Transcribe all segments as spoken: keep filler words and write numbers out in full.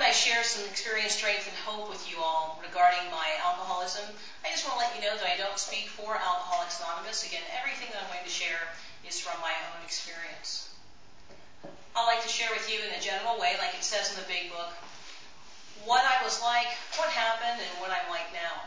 I share some experience, strength, and hope with you all regarding my alcoholism, I just want to let you know that I don't speak for Alcoholics Anonymous. Again, everything that I'm going to share is from my own experience. I'd like to share with you in a general way, like it says in the big book, what I was like, what happened, and what I'm like now.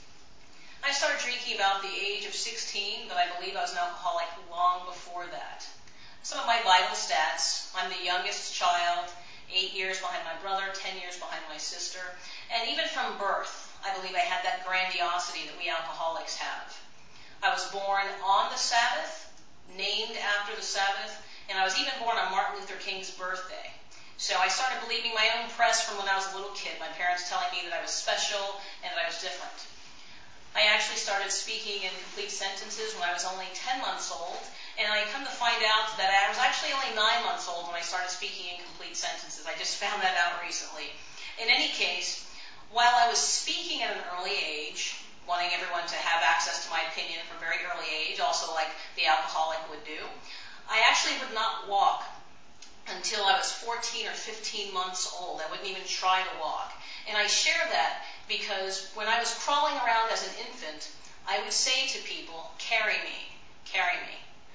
I started drinking about the age of sixteen, but I believe I was an alcoholic long before that. Some of my vital stats: I'm the youngest child, eight years behind my brother, ten years behind my sister, and even from birth, I believe I had that grandiosity that we alcoholics have. I was born on the Sabbath, named after the Sabbath, and I was even born on Martin Luther King's birthday. So I started believing my own press from when I was a little kid, my parents telling me that I was special and that I was different. I actually started speaking in complete sentences when I was only ten months old, and I come to find out that I was actually only nine months old when I started speaking in complete sentences. I just found that out recently. In any case, while I was speaking at an early age, wanting everyone to have access to my opinion from a very early age, also like the alcoholic would do, I actually would not walk until I was fourteen or fifteen months old. I wouldn't even try to walk. And I share that because when I was crawling around as an infant, I would say to people, "Carry me, carry me."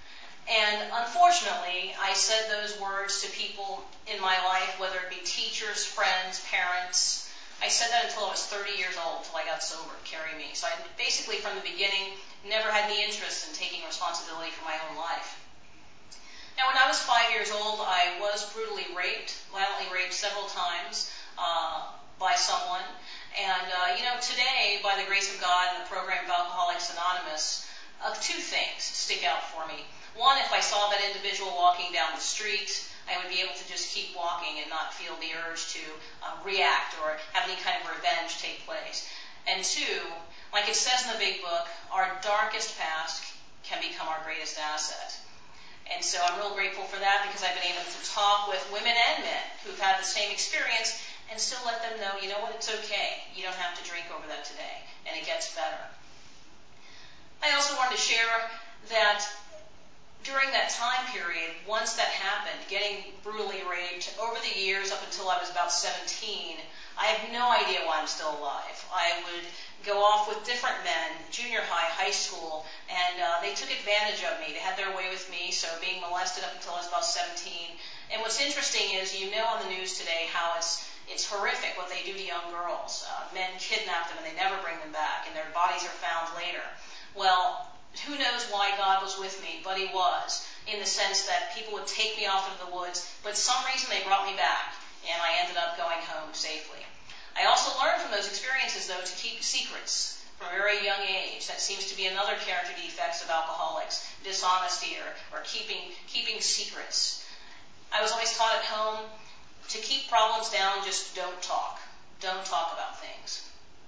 And unfortunately, I said those words to people in my life, whether it be teachers, friends, parents. I said that until I was thirty years old, until I got sober, carry me. So I basically, from the beginning, never had any interest in taking responsibility for my own life. Now, when I was five years old, I was brutally raped, violently raped several times uh, by someone. And, uh, you know, today, by the grace of God and the program of Alcoholics Anonymous, uh, two things stick out for me. One, if I saw that individual walking down the street, I would be able to just keep walking and not feel the urge to uh, react or have any kind of revenge take place. And two, like it says in the big book, our darkest past can become our greatest asset. And so I'm real grateful for that because I've been able to talk with women and men who've had the same experience and still let them know, you know what, it's okay. You don't have to drink over that today, and it gets better. I also wanted to share that during that time period, once that happened, getting brutally raped, over the years up until I was about seventeen, I have no idea why I'm still alive. I would go off with different men, junior high, high school, and uh, they took advantage of me. They had their way with me, so being molested up until I was about seventeen. And what's interesting is, you know on the news today how it's it's horrific what they do to young girls. Uh, men kidnap them and they never bring them back, and their bodies are found later. Well, who knows why God was with me, but He was, in the sense that people would take me off into the woods, but some reason they brought me back, and I ended up going home safely. I also learned from those experiences, though, to keep secrets from a very young age. That seems to be another character defects of alcoholics, dishonesty or, or keeping, keeping secrets. I was always taught at home to keep problems down, just don't talk. Don't talk about things.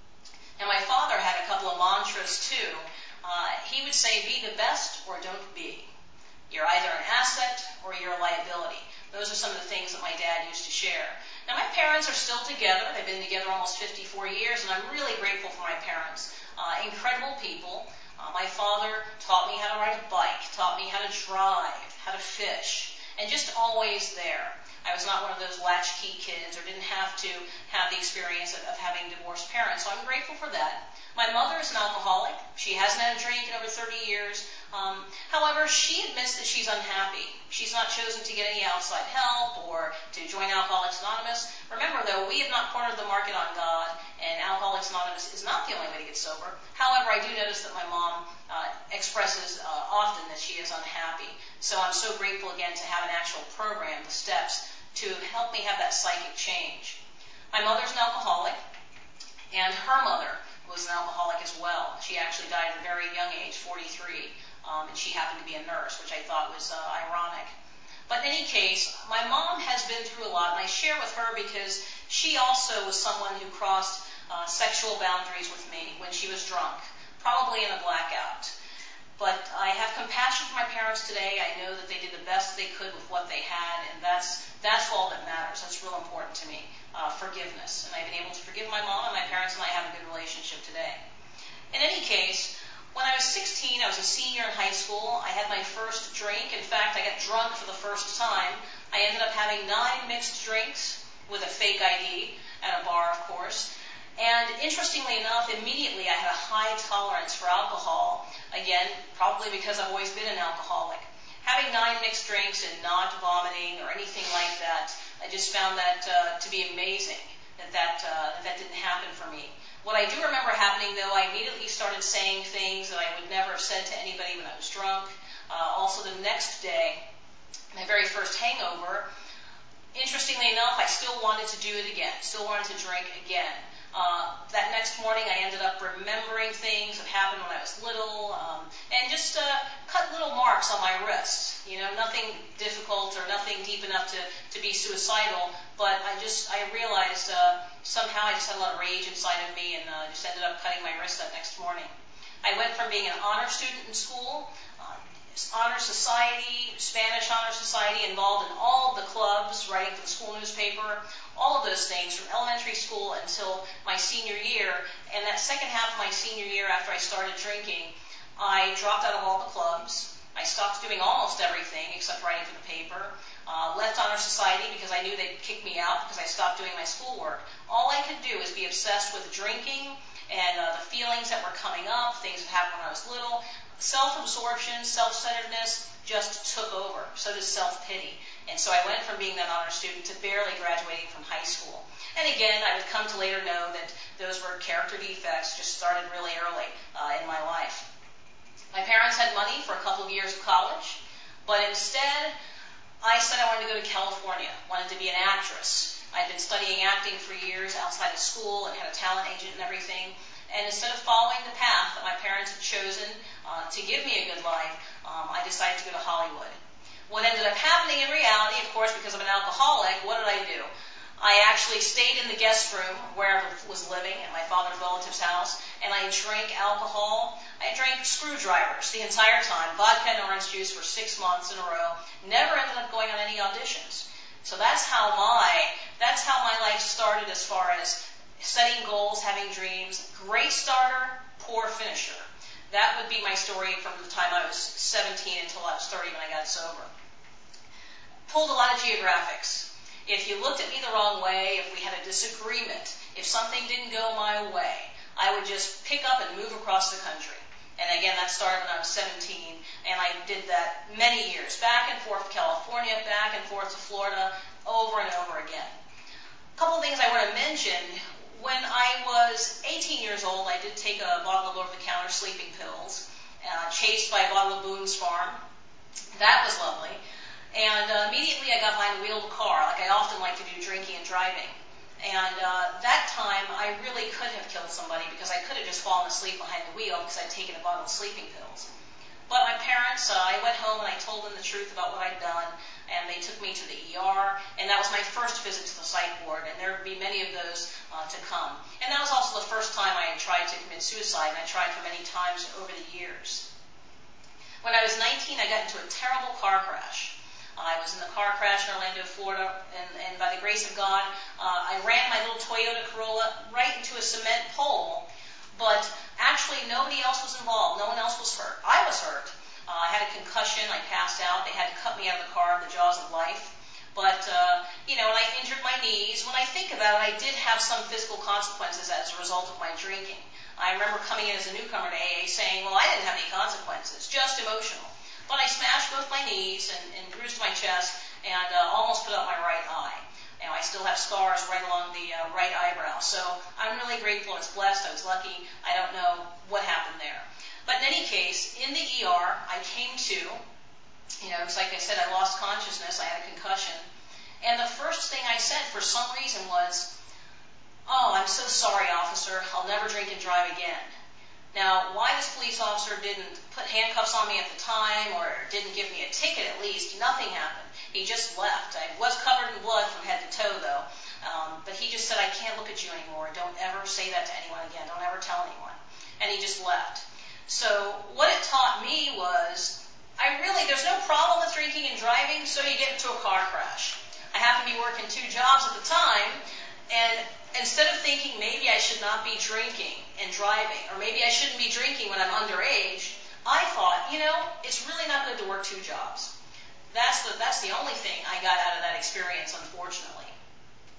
And my father had a couple of mantras, too. Uh, he would say, be the best or don't be. You're either an asset or you're a liability. Those are some of the things that my dad used to share. Now, my parents are still together. They've been together almost fifty-four years, and I'm really grateful for my parents. Uh, incredible people. Uh, my father taught me how to ride a bike, taught me how to drive, how to fish, and just always there. I was not one of those latchkey kids or didn't have to have the experience of, of having divorced parents, so I'm grateful for that. My mother is an alcoholic. She hasn't had a drink in over thirty years. Um, however, she admits that she's unhappy. She's not chosen to get any outside help or to join Alcoholics Anonymous. Remember, though, we have not cornered the market on God, and Alcoholics Anonymous is not the only way to get sober. However, I do notice that my mom uh, expresses uh, often that she is unhappy. So I'm so grateful, again, to have an actual program, the steps, to help me have that psychic change. My mother's an alcoholic, and her mother was an alcoholic as well. She actually died at a very young age, forty-three, um, and she happened to be a nurse, which I thought was uh, ironic. But in any case, my mom has been through a lot, and I share with her because she also was someone who crossed uh, sexual boundaries with me when she was drunk, probably in a blackout. But I have compassion for my parents today. I know that they did the best they could with what they had, and that's that's all that matters. That's real important to me, uh, forgiveness. And I've been able to forgive my mom, and my parents and I have a good relationship today. In any case, when I was sixteen, I was a senior in high school. I had my first drink. In fact, I got drunk for the first time. I ended up having nine mixed drinks, with a fake I D at a bar, of course. And interestingly enough, immediately I had a high tolerance for alcohol. Again, probably because I've always been an alcoholic. Having nine mixed drinks and not vomiting or anything like that, I just found that uh, to be amazing that that, uh, that didn't happen for me. What I do remember happening, though, I immediately started saying things that I would never have said to anybody when I was drunk. Uh, also, the next day, my very first hangover, interestingly enough, I still wanted to do it again, still wanted to drink again. Uh, that next morning, I ended up remembering things that happened when I was little, um, and just uh, cut little marks on my wrist. You know, nothing difficult or nothing deep enough to, to be suicidal, but I just, I realized uh, somehow I just had a lot of rage inside of me, and uh, just ended up cutting my wrist that next morning. I went from being an honor student in school, uh, honor society, Spanish honor society, involved in all of the clubs, writing for the school newspaper, all of those things from elementary school until my senior year. And that second half of my senior year, after I started drinking, I dropped out of all the clubs. I stopped doing almost everything except writing for the paper. Uh, left honor society because I knew they'd kick me out because I stopped doing my schoolwork. All I could do is be obsessed with drinking and uh, the feelings that were coming up, things that happened when I was little. Self-absorption, self-centeredness just took over. So does self-pity. And so I went from being that honor student to barely graduating from high school. And again, I would come to later know that those were character defects, just started really early uh, in my life. My parents had money for a couple of years of college, but instead I said I wanted to go to California, wanted to be an actress. I'd been studying acting for years outside of school and had a talent agent and everything. And instead of following the path that my parents had chosen uh, to give me a good life, um, I decided to go to Hollywood. What ended up happening in reality, of course, because I'm an alcoholic, what did I do? I actually stayed in the guest room where I was living at my father's relative's house, and I drank alcohol. I drank screwdrivers the entire time, vodka and orange juice for six months in a row. Never ended up going on any auditions. So that's how my that's how my life started as far as setting goals, having dreams. Great starter, poor finisher. That would be my story from the time I was seventeen until I was thirty when I got sober. Pulled a lot of geographics. If you looked at me the wrong way, if we had a disagreement, if something didn't go my way, I would just pick up and move across the country. And again, that started when I was seventeen, and I did that many years, back and forth to California, back and forth to Florida, over and over again. A couple of things I want to mention. When I was eighteen years old, I did take a bottle of over-the-counter sleeping pills, uh, chased by a bottle of Boone's Farm. That was lovely. And uh, immediately I got behind the wheel of a car, like I often like to do drinking and driving. And uh, that time, I really could have killed somebody because I could have just fallen asleep behind the wheel because I'd taken a bottle of sleeping pills. But my parents, uh, I went home and I told them the truth about what I'd done, and they took me to the E R, and that was my first visit to the psych ward, and there would be many of those uh, to come. And that was also the first time I had tried to commit suicide, and I tried for many times over the years. When I was nineteen, I got into a terrible car crash. I was in the car crash in Orlando, Florida, and, and by the grace of God, uh, I ran my little Toyota Corolla right into a cement pole, but actually nobody else was involved. No one else was hurt. I was hurt. Uh, I had a concussion. I passed out. They had to cut me out of the car in the jaws of life. But, uh, you know, and I injured my knees. When I think about it, I did have some physical consequences as a result of my drinking. I remember coming in as a newcomer to A A saying, well, I didn't have any consequences, just emotional. But I smashed both my knees and, and bruised my chest and uh, almost put out my right eye. Now, I still have scars right along the uh, right eyebrow. So I'm really grateful. I was blessed. I was lucky. I don't know what happened there. But in any case, in the E R, I came to, you know, it's like I said, I lost consciousness. I had a concussion. And the first thing I said for some reason was, oh, I'm so sorry, officer. I'll never drink and drive again. Now, why this police officer didn't put handcuffs on me at the time or didn't give me a ticket at least, nothing happened. He just left. I was covered in blood from head to toe, though. Um, but he just said, I can't look at you anymore. Don't ever say that to anyone again. Don't ever tell anyone. And he just left. So what it taught me was, I really, there's no problem with drinking and driving, so you get into a car crash. I happened to be working two jobs at the time, and instead of thinking maybe I should not be drinking and driving, or maybe I shouldn't be drinking when I'm underage, I thought, you know, it's really not good to work two jobs. That's the, that's the only thing I got out of that experience, unfortunately.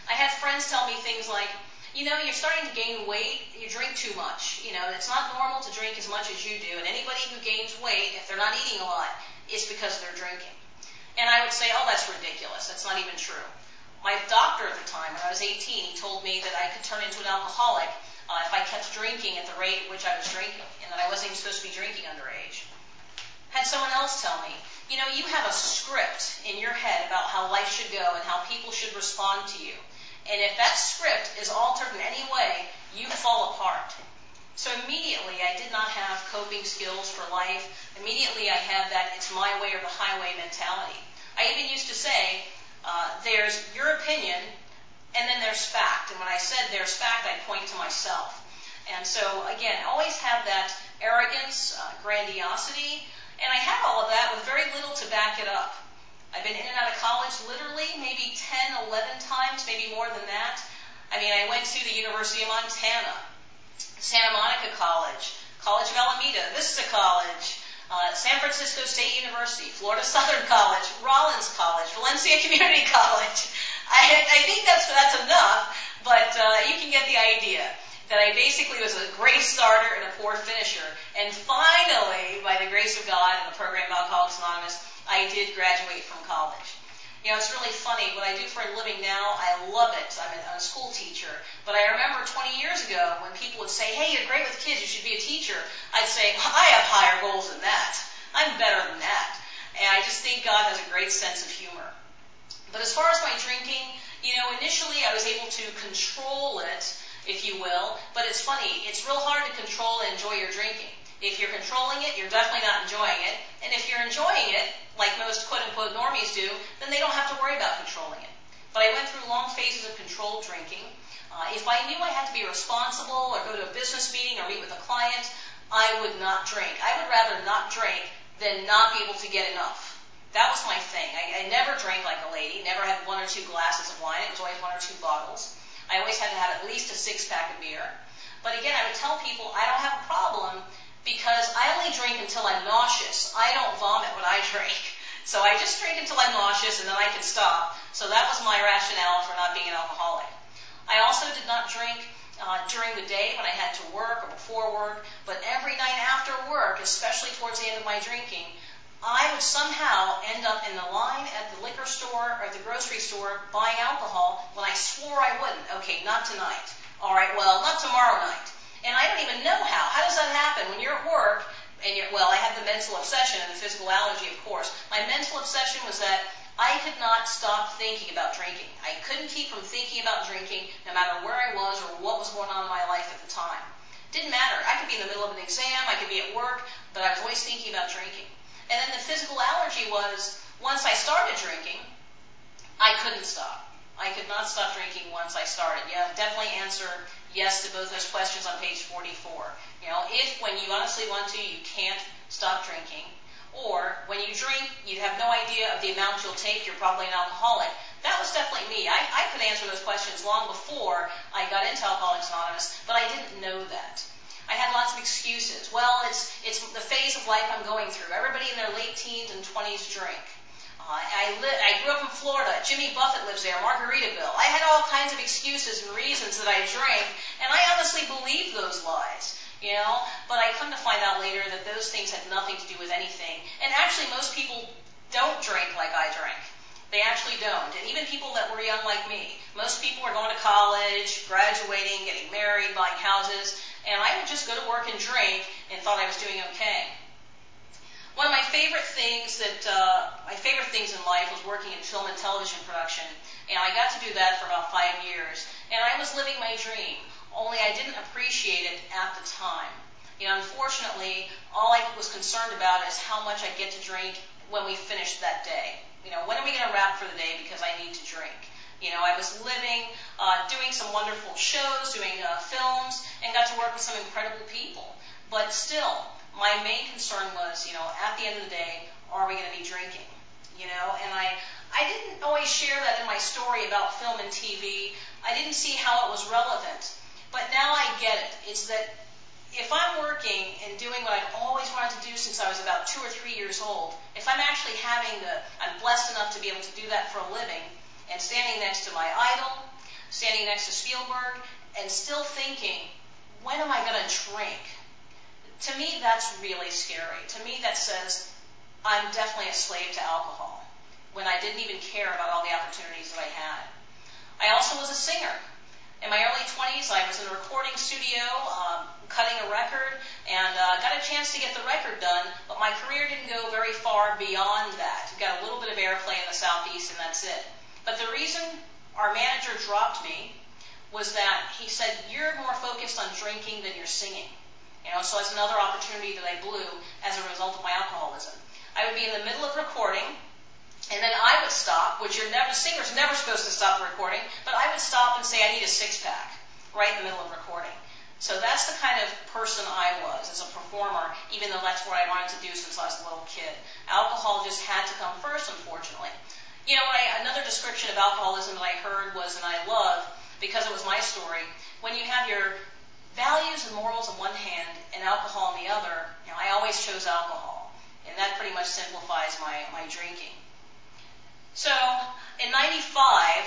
I had friends tell me things like, you know, you're starting to gain weight, you drink too much. You know, it's not normal to drink as much as you do, and anybody who gains weight, if they're not eating a lot, it's because they're drinking. And I would say, oh, that's ridiculous. That's not even true. My doctor at the time, when I was eighteen, he told me that I could turn into an alcoholic uh, if I kept drinking at the rate at which I was drinking, and that I wasn't even supposed to be drinking underage. Had someone else tell me, you know, you have a script in your head about how life should go and how people should respond to you. And if that script is altered in any way, you fall apart. So immediately I did not have coping skills for life. Immediately I had that it's my way or the highway mentality. I even used to say, uh, there's your opinion and then there's fact. And when I said there's fact, I point to myself. And so again, always have that arrogance, uh, grandiosity, and I had all of that with very little to back it up. I've been in and out of college literally maybe ten, eleven times, maybe more than that. I mean, I went to the University of Montana, Santa Monica College, College of Alameda, Vista College, uh, San Francisco State University, Florida Southern College, Rollins College, Valencia Community College. I, I think that's, that's enough, but uh, you can get the idea that I basically was a great starter and a poor finisher. And finally, by the grace of God and the program of Alcoholics Anonymous, I did graduate from college. You know, it's really funny. What I do for a living now, I love it. I'm a, I'm a school teacher. But I remember twenty years ago when people would say, hey, you're great with kids, you should be a teacher. I'd say, I have higher goals than that. I'm better than that. And I just think God has a great sense of humor. But as far as my drinking, you know, initially I was able to control it, if you will. But it's funny. It's real hard to control and enjoy your drinking. If you're controlling it, you're definitely not enjoying it. And if you're enjoying it, like most quote-unquote normies do, then they don't have to worry about controlling it. But I went through long phases of controlled drinking. Uh, if I knew I had to be responsible or go to a business meeting or meet with a client, I would not drink. I would rather not drink than not be able to get enough. That was my thing. I, I never drank like a lady, never had one or two glasses of wine. It was always one or two bottles. I always had to have at least a six-pack of beer. But again, I would tell people I don't have a problem because I only drink until I'm nauseous. I don't vomit when I drink. So I just drink until I'm nauseous and then I can stop. So that was my rationale for not being an alcoholic. I also did not drink uh, during the day when I had to work or before work, but every night after work, especially towards the end of my drinking, I would somehow end up in the line at the liquor store or the grocery store buying alcohol when I swore I wouldn't. Okay, not tonight. All right, well, not tomorrow night. And I don't even know how. How does that happen? When you're at work, and you're, well, I have the mental obsession and the physical allergy, of course. My mental obsession was that I could not stop thinking about drinking. I couldn't keep from thinking about drinking no matter where I was or what was going on in my life at the time. Didn't matter. I could be in the middle of an exam, I could be at work, but I was always thinking about drinking. And then the physical allergy was, once I started drinking, I couldn't stop. I could not stop drinking once I started. Yeah, definitely answer yes to both those questions on page forty-four. You know, if when you honestly want to, you can't stop drinking, or when you drink, you have no idea of the amount you'll take, you're probably an alcoholic. That was definitely me. I, I could answer those questions long before I got into Alcoholics Anonymous, but I didn't know that. I had lots of excuses. Well, it's it's the phase of life I'm going through. Everybody in their late teens and twenties drink. Uh, I, li- I grew up in Florida. Jimmy Buffett lives there, Margaritaville. I had all kinds of excuses and reasons that I drank, and I honestly believed those lies, you know. But I come to find out later that those things had nothing to do with anything. And actually, most people don't drink like I drank. They actually don't. And even people that were young like me. Most people were going to college, graduating, getting married, buying houses, and I would just go to work and drink and thought I was doing okay. One of my favorite things that, uh, my favorite things in life was working in film and television production, and I got to do that for about five years. And I was living my dream, only I didn't appreciate it at the time. You know, unfortunately, all I was concerned about is how much I get to drink when we finished that day. You know, when are we going to wrap for the day because I need to drink? You know, I was living, uh, doing some wonderful shows, doing uh, films, and got to work with some incredible people. But still, my main concern was, you know, at the end of the day, are we going to be drinking? You know, and I, I didn't always share that in my story about film and T V. I didn't see how it was relevant. But now I get it. It's that if I'm working and doing what I've always wanted to do since I was about two or three years old, if I'm actually having the, I'm blessed enough to be able to do that for a living, and standing next to my idol, standing next to Spielberg, and still thinking, when am I going to drink? To me, that's really scary. To me, that says I'm definitely a slave to alcohol, when I didn't even care about all the opportunities that I had. I also was a singer. In my early twenties, I was in a recording studio, um, cutting a record, and uh, got a chance to get the record done, but my career didn't go very far beyond that. Got a little bit of airplay in the Southeast, and that's it. But the reason our manager dropped me was that he said, you're more focused on drinking than you're singing. You know, so that's another opportunity that I blew as a result of my alcoholism. I would be in the middle of recording, and then I would stop, which you're never, the singer's never supposed to stop recording, but I would stop and say, I need a six-pack, right in the middle of recording. So that's the kind of person I was as a performer, even though that's what I wanted to do since I was a little kid. Alcohol just had to come first, unfortunately. You know, I, another description of alcoholism that I heard was, and I love, because it was my story, when you have your values and morals on one hand and alcohol on the other, you know, I always chose alcohol. And that pretty much simplifies my, my drinking. So, in ninety-five,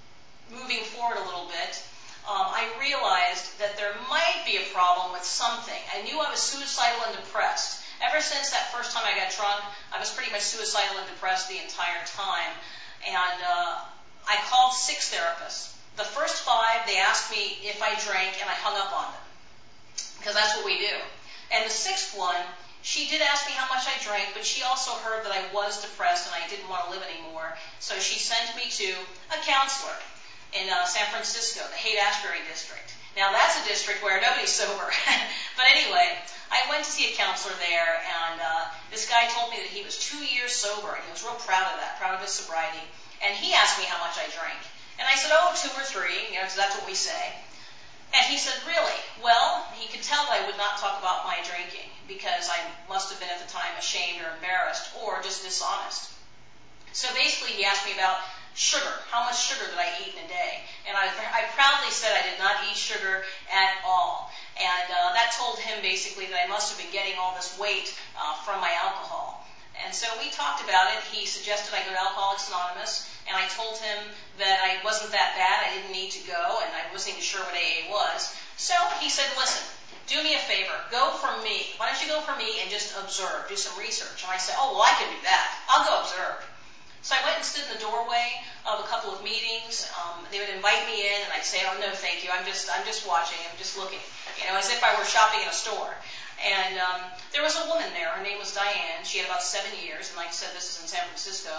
moving forward a little bit, um, I realized that there might be a problem with something. I knew I was suicidal and depressed. Ever since that first time I got drunk, I was pretty much suicidal and depressed the entire time. And uh, I called six therapists. The first five, they asked me if I drank, and I hung up on them, because that's what we do. And the sixth one, she did ask me how much I drank, but she also heard that I was depressed and I didn't want to live anymore. So she sent me to a counselor in uh, San Francisco, the Haight-Ashbury district. Now that's a district where nobody's sober. But anyway, I went to see a counselor there, and uh, this guy told me that he was two years sober, and he was real proud of that, proud of his sobriety. And he asked me how much I drank. And I said, oh, two or three, you know, because that's what we say. And he said, really? Well, he could tell that I would not talk about my drinking because I must have been at the time ashamed or embarrassed or just dishonest. So basically he asked me about sugar, how much sugar did I eat in a day? And I, I proudly said I did not eat sugar at all. And uh, that told him basically that I must have been getting all this weight uh, from my alcohol. And so we talked about it. He suggested I go to Alcoholics Anonymous, and I told him that I wasn't that bad, I didn't need to go, and I wasn't even sure what A A was. So he said, listen, do me a favor, go for me. Why don't you go for me and just observe, do some research? And I said, oh, well, I can do that. I'll go observe. So I went and stood in the doorway of a couple of meetings. Um, they would invite me in, and I'd say, oh, no, thank you, I'm just, I'm just watching, I'm just looking, you know, as if I were shopping in a store. And um, there was a woman there. Her name was Diane. She had about seven years, and like I said, this is in San Francisco.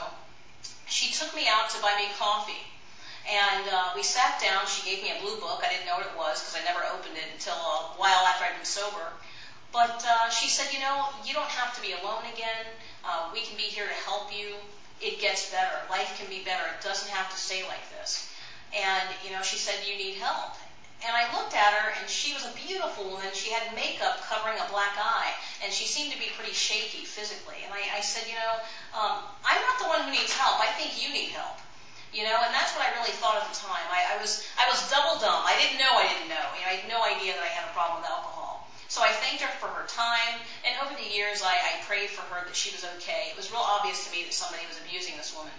She took me out to buy me coffee. And uh, we sat down. She gave me a blue book. I didn't know what it was because I never opened it until a while after I'd been sober. But uh, she said, you know, you don't have to be alone again. Uh, we can be here to help you. It gets better. Life can be better. It doesn't have to stay like this. And, you know, she said, you need help. And I looked at her, and she was a beautiful woman. She had makeup covering a black eye, and she seemed to be pretty shaky physically. And I, I said, you know, um, I'm not the one who needs help. I think you need help. You know, and that's what I really thought at the time. I, I was I was double dumb. I didn't know I didn't know. You know, I had no idea that I had a problem with alcohol. So I thanked her for her time, and over the years, I, I prayed for her that she was okay. It was real obvious to me that somebody was abusing this woman.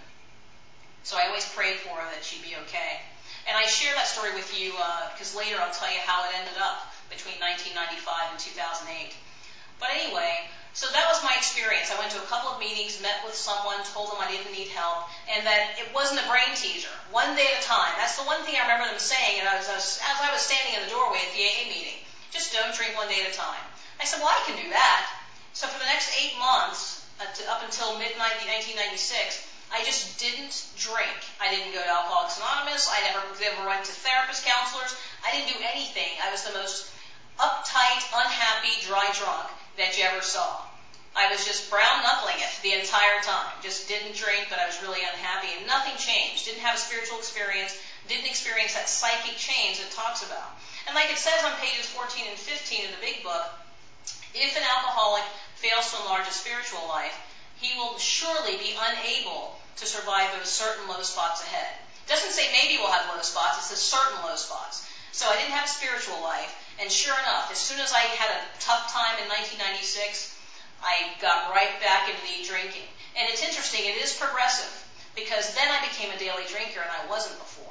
So I always prayed for her that she'd be okay. And I share that story with you uh, because later I'll tell you how it ended up between nineteen ninety-five and two thousand eight. But anyway, so that was my experience. I went to a couple of meetings, met with someone, told them I didn't need help, and that it wasn't a brain teaser. One day at a time. That's the one thing I remember them saying, and I was, as I was standing in the doorway at the A A meeting. Just don't drink one day at a time. I said, well, I can do that. So for the next eight months, uh, to, up until mid nineteen ninety-six, I just didn't drink. I didn't go to Alcoholics Anonymous. I never, never went to therapist, counselors. I didn't do anything. I was the most uptight, unhappy, dry drunk that you ever saw. I was just brown-knuckling it the entire time. Just didn't drink, but I was really unhappy, and nothing changed. Didn't have a spiritual experience. Didn't experience that psychic change it talks about. And like it says on pages fourteen and fifteen of the big book, if an alcoholic fails to enlarge a spiritual life, he will surely be unable to survive those certain low spots ahead. It doesn't say maybe we'll have low spots, it says certain low spots. So I didn't have a spiritual life, and sure enough, as soon as I had a tough time in nineteen ninety-six, I got right back into the drinking. And it's interesting, it is progressive, because then I became a daily drinker, and I wasn't before.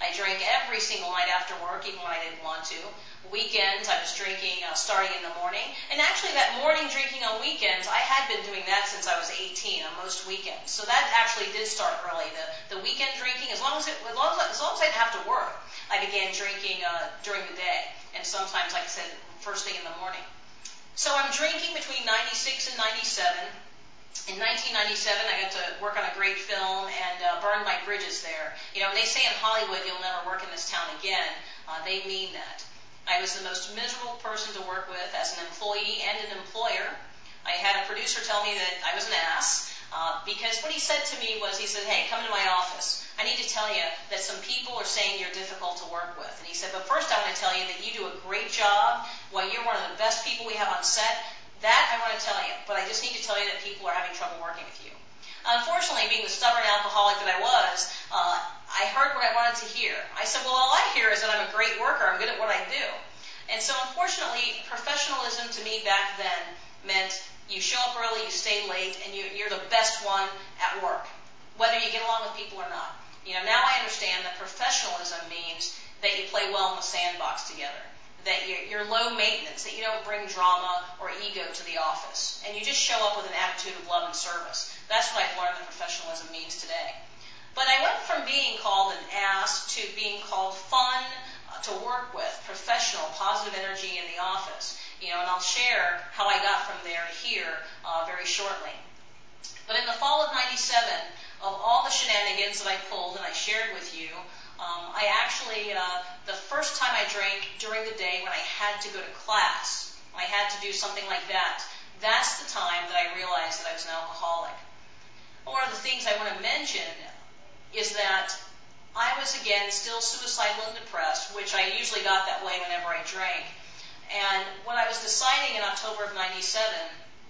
I drank every single night after work, even when I didn't want to. Weekends, I was drinking uh, starting in the morning. And actually, that morning drinking on weekends, I had been doing that since I was eighteen on most weekends. So that actually did start early. The, the weekend drinking, as long as, it, as, long as, as long as I didn't have to work, I began drinking uh, during the day. And sometimes, like I said, first thing in the morning. So I'm drinking between ninety-six and ninety-seven. In nineteen ninety-seven, I got to work on a great film and uh, burn my bridges there. You know, when they say in Hollywood you'll never work in this town again, uh, they mean that. I was the most miserable person to work with as an employee and an employer. I had a producer tell me that I was an ass uh, because what he said to me was, he said, hey, come into my office. I need to tell you that some people are saying you're difficult to work with. And he said, but first I want to tell you that you do a great job. While you're one of the best people we have on set, that I want to tell you. But I just need to tell you that people are having trouble working with you. Unfortunately, being the stubborn alcoholic that I was, uh, I heard what I wanted to hear. I said, well, all I hear is that I'm a great worker. I'm good at what I do. And so, unfortunately, professionalism to me back then meant you show up early, you stay late, and you, you're the best one at work, whether you get along with people or not. You know, now I understand that professionalism means that you play well in the sandbox together, that you're, you're low maintenance, that you don't bring drama or ego to the office, and you just show up with an attitude of love and service. That's what I've learned that professionalism means today. But I went from being called an ass to being called fun uh, to work with, professional, positive energy in the office. You know, and I'll share how I got from there to here uh, very shortly. But in the fall of ninety-seven, of all the shenanigans that I pulled and I shared with you, um, I actually, uh, the first time I drank during the day when I had to go to class, when I had to do something like that, that's the time that I realized that I was an alcoholic. One of the things I want to mention is that I was, again, still suicidal and depressed, which I usually got that way whenever I drank. And what I was deciding in October of ninety-seven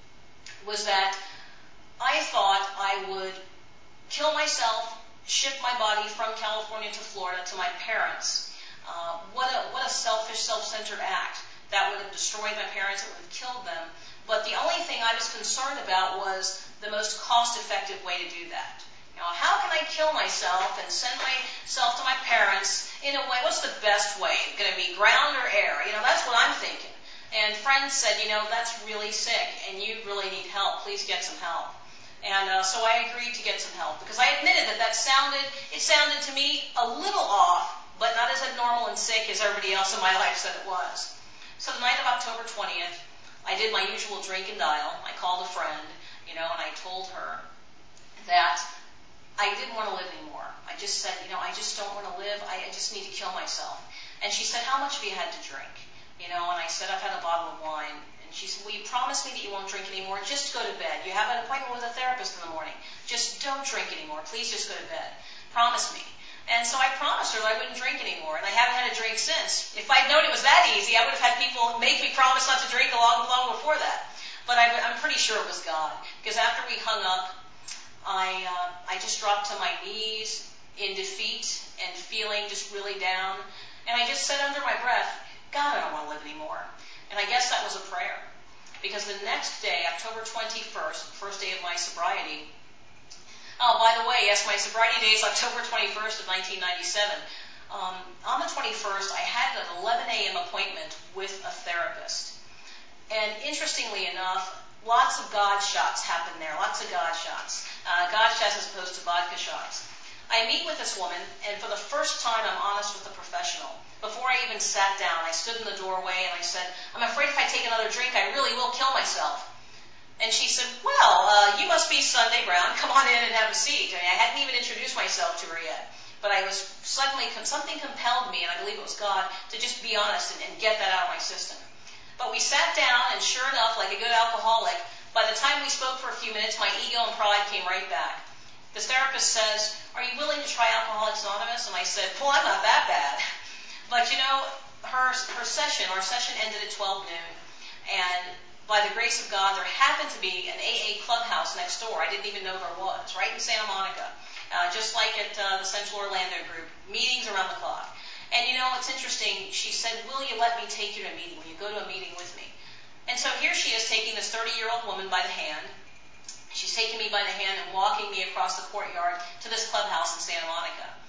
was that I thought I would kill myself, ship my body from California to Florida to my parents. Uh, what a what a selfish, self-centered act. That would have destroyed my parents, it would have killed them. But the only thing I was concerned about was the most cost-effective way to do that. You know, how can I kill myself and send myself to my parents in a way, what's the best way? Going to be ground or air? You know, that's what I'm thinking. And friends said, you know, that's really sick and you really need help. Please get some help. And uh, so I agreed to get some help because I admitted that that sounded, it sounded to me a little off, but not as abnormal and sick as everybody else in my life said it was. So the night of October twentieth, I did my usual drink and dial. I called a friend, you know, and I told her that I didn't want to live anymore. I just said, you know, I just don't want to live. I, I just need to kill myself. And she said, how much have you had to drink? You know, and I said, I've had a bottle of wine. And she said, will you promise me that you won't drink anymore? Just go to bed. You have an appointment with a therapist in the morning. Just don't drink anymore. Please just go to bed. Promise me. And so I promised her that I wouldn't drink anymore. And I haven't had a drink since. If I'd known it was that easy, I would have had people make me promise not to drink long, long before that. But I, I'm pretty sure it was God. Because after we hung up, I, uh, I just dropped to my knees in defeat and feeling just really down. And I just said under my breath, God, I don't want to live anymore. And I guess that was a prayer. Because the next day, October twenty-first, first day of my sobriety, oh, by the way, yes, my sobriety day is October twenty-first of nineteen ninety-seven. Um, on the twenty-first, I had an eleven a.m. appointment with a therapist. And interestingly enough, lots of God shots happen there, lots of God shots. Uh, God shots as opposed to vodka shots. I meet with this woman, and for the first time, I'm honest with the professional. Before I even sat down, I stood in the doorway and I said, I'm afraid if I take another drink, I really will kill myself. And she said, well, uh, you must be Sunday Brown. Come on in and have a seat. I mean, I hadn't even introduced myself to her yet. But I was suddenly, something compelled me, and I believe it was God, to just be honest and, and get that out of my system. But we sat down, and sure enough, like a good alcoholic, by the time we spoke for a few minutes, my ego and pride came right back. This therapist says, are you willing to try Alcoholics Anonymous? And I said, well, I'm not that bad. But, you know, her, her session, our session ended at twelve noon, and by the grace of God, there happened to be an A A clubhouse next door. I didn't even know there was, right in Santa Monica, uh, just like at uh, the Central Orlando group, meetings around the clock. And, you know, it's interesting. She said, will you let me take you to a meeting? Will you go to a meeting with me? And so here she is taking this thirty-year-old woman by the hand. She's taking me by the hand and walking me across the courtyard to this clubhouse in Santa Monica.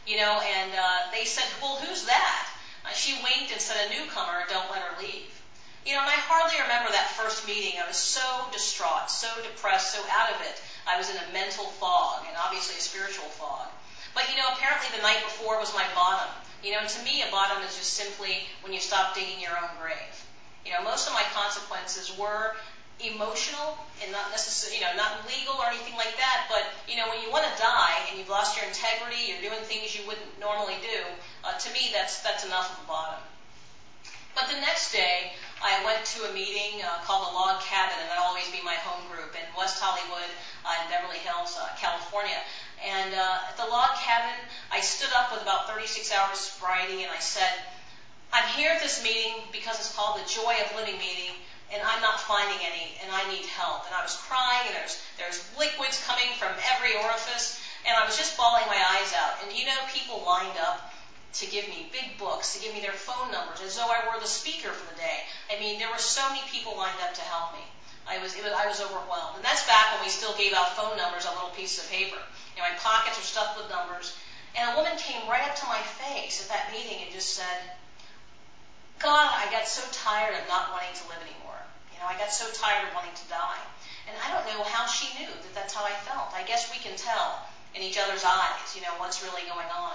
You know, and uh, they said, well, who's that? Uh, she winked and said, a newcomer, don't let her leave. You know, and I hardly remember that first meeting. I was so distraught, so depressed, so out of it. I was in a mental fog and obviously a spiritual fog. But, you know, apparently the night before was my bottom. You know, and to me, a bottom is just simply when you stop digging your own grave. You know, most of my consequences were emotional and not necessarily, you know, not legal or anything like that. But, you know, when you want to die and you've lost your integrity, you're doing things you wouldn't normally do, uh, to me, that's that's enough of a bottom. But the next day, I went to a meeting uh, called the Log Cabin, and that'll always be my home group in West Hollywood uh, in Beverly Hills, uh, California. And uh, at the Log Cabin, I stood up with about thirty-six hours sobriety, and I said, I'm here at this meeting because it's called the Joy of Living meeting, and I'm not finding any, and I need help. And I was crying, and there's there's liquids coming from every orifice, and I was just bawling my eyes out. And you know, people lined up to give me big books, to give me their phone numbers, as though I were the speaker for the day. I mean, there were so many people lined up to help me. I was, it was I was overwhelmed. And that's back when we still gave out phone numbers on little pieces of paper. You know, my pockets were stuffed with numbers. And a woman came right up to my face at that meeting and just said, God, I got so tired of not wanting to live anymore. You know, I got so tired of wanting to die. And I don't know how she knew that that's how I felt. I guess we can tell in each other's eyes, you know, what's really going on.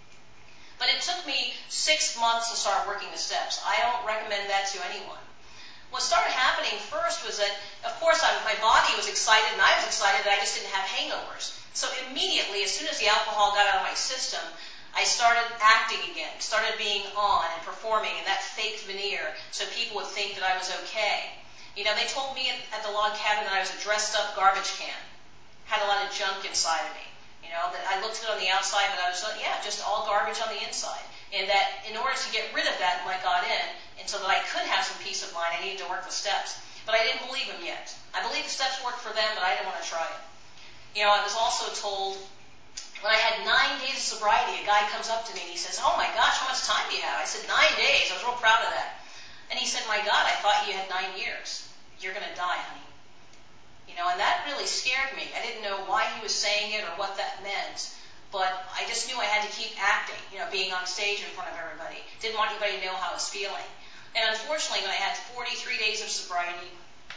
But it took me six months to start working the steps. I don't recommend that to anyone. What started happening first was that, of course, I, my body was excited, and I was excited that I just didn't have hangovers. So immediately, as soon as the alcohol got out of my system, I started acting again, started being on and performing in that fake veneer so people would think that I was okay. You know, they told me at, at the Log Cabin that I was a dressed-up garbage can, had a lot of junk inside of me. You know, that I looked good on the outside, but I was, yeah, just all garbage on the inside. And that in order to get rid of that when I got in, and so that I could have some peace of mind, I needed to work the steps. But I didn't believe them yet. I believe the steps worked for them, but I didn't want to try it. You know, I was also told when I had nine days of sobriety, a guy comes up to me and he says, oh my gosh, how much time do you have? I said, nine days. I was real proud of that. And he said, my God, I thought you had nine years. You're going to die, honey. You know, and that really scared me. I didn't know why he was saying it or what that meant, but I just knew I had to keep acting, you know, being on stage in front of everybody. Didn't want anybody to know how I was feeling. And unfortunately, when I had forty-three days of sobriety,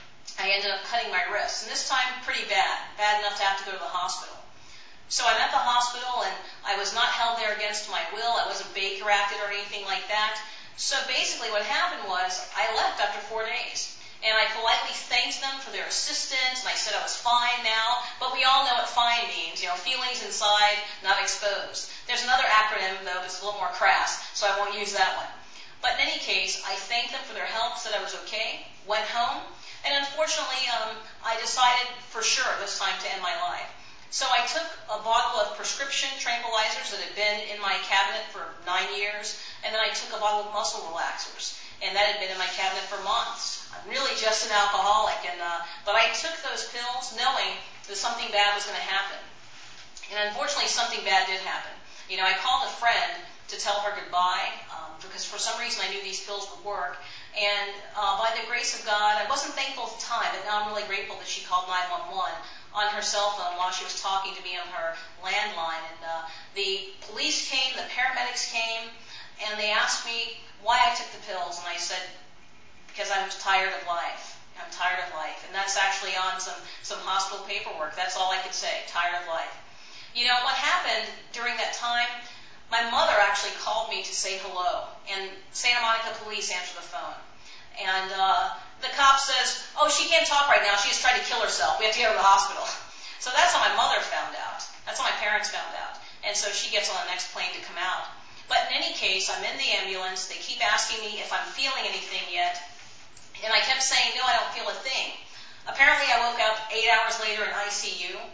I ended up cutting my wrists, and this time pretty bad, bad enough to have to go to the hospital. So I'm at the hospital, and I was not held there against my will. I wasn't Baker acted or anything like that. So basically what happened was I left after four days. And I politely thanked them for their assistance, and I said I was fine now. But we all know what fine means, you know, feelings inside, not exposed. There's another acronym, though, that's a little more crass, so I won't use that one. But in any case, I thanked them for their help, said I was okay, went home, and unfortunately, um, I decided for sure this time to end my life. So I took a bottle of prescription tranquilizers that had been in my cabinet for nine years, and then I took a bottle of muscle relaxers, and that had been in my cabinet for months. I'm really just an alcoholic, and uh, but I took those pills knowing that something bad was going to happen. And unfortunately, something bad did happen. You know, I called a friend to tell her goodbye um, because for some reason I knew these pills would work. And uh, by the grace of God, I wasn't thankful at the time, but now I'm really grateful that she called nine one one on her cell phone while she was talking to me on her landline. And uh, the police came, the paramedics came, and they asked me why I took the pills. And I said, because I'm tired of life. I'm tired of life. And that's actually on some, some hospital paperwork. That's all I could say, tired of life. You know, what happened during that time, my mother actually called me to say hello. And Santa Monica police answered the phone. And uh, the cop says, oh, she can't talk right now. She just tried to kill herself. We have to get her to the hospital. So that's how my mother found out. That's how my parents found out. And so she gets on the next plane to come out. But in any case, I'm in the ambulance. They keep asking me if I'm feeling anything yet. And I kept saying, no, I don't feel a thing. Apparently, I woke up eight hours later in I C U. Uh,